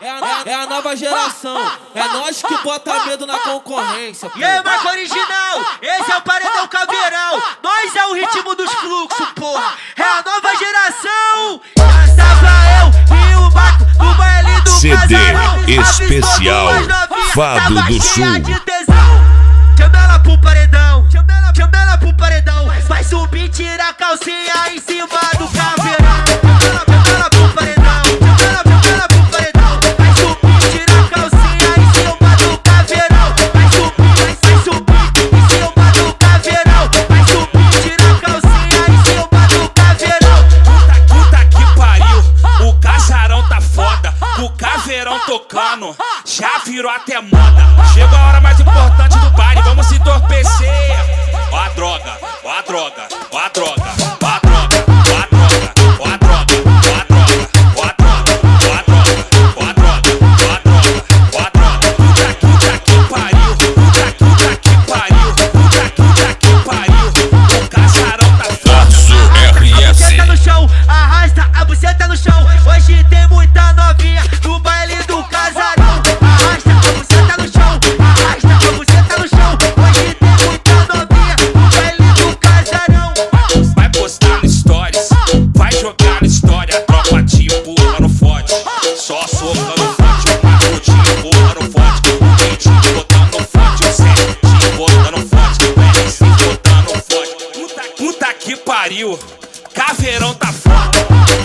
É a nova geração, é nós que bota medo na concorrência. E aí, Marco Original, esse é o Paredão Caveirão. Nós é o ritmo dos fluxos, porra. É a nova geração. Tava eu e o Marco no baile do CD Casarão. especial Fado do Sul. Chama ela pro paredão, chama ela pro paredão. Vai subir, tira a calcinha em cima do caveirão. Chama ela pro paredão, chama ela pro paredão. Vai subir, tira a calcinha em cima do caveirão. Vai subir em cima do caveirão. Vai subir, tira a calcinha em cima do caveirão. Puta que pariu, o casarão tá foda. O caveirão tocando, já virou até moda. Chegou a hora mais importante do baile, vamos se entorpecer. Ó a droga, ó a droga, ó a droga, ó a droga, ó a droga, ó a droga, ó a droga, ó a droga, ó a droga, ó a droga, ó a droga, ó a droga. Puta que pariu, puta que pariu, puta que pariu. O casarão tá foda. RS. A buceta no chão, arrasta a buceta no chão. Hoje tem muita novinha no baile do casarão. Arrasta a buceta no chão, arrasta a buceta no chão. Hoje tem muita novinha no baile do casarão. Vai postar no stories, vai jogar na história. Tropa te empurrando forte, só socando forte. O Marco te empurrando forte, o Rei te botando forte. O Zé te botando forte, o RS botando forte. Puta que pariu, caveirão tá foda.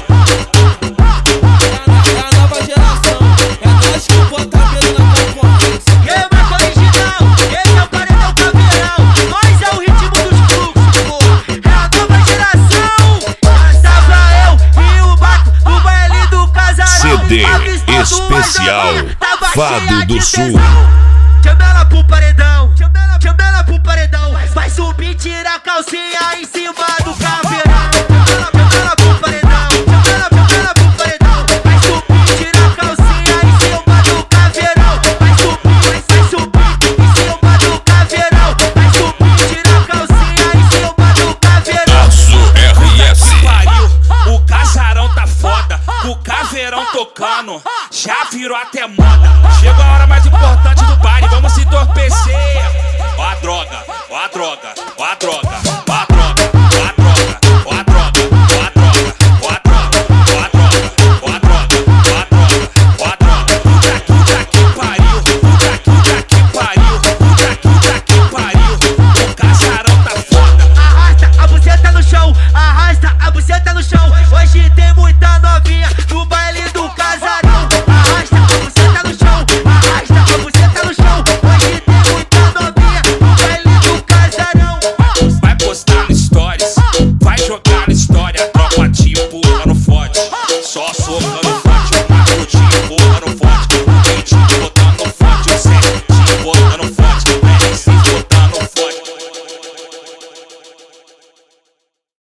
É a nova geração, é nós que bota medo na concorrência. E aí, Marco Original, esse é o Paredão Caveirão. Nós é o ritmo dos fluxos, porra. É a nova geração. Tava eu e o Marco no baile do casarão. CD Avistou especial duas novinhas, tava Fado cheia do de Sul. tesão. Chama ela pro paredão, chama ela pro paredão. Vai subir, tira a calcinha em cima do caveirão. Chama ela pro paredão, chama ela pro paredão. Vai subir, tira a calcinha em cima do caveirão. Vai subir em cima do caveirão. Vai subir, tira a calcinha em cima do caveirão. RS. Pariu, o casarão tá foda. O caveirão tocando, já virou até moda. Chegou a hora mais importante do baile, vamos se entorpecer. Ó a droga, ó a droga, ó a droga, ó a droga.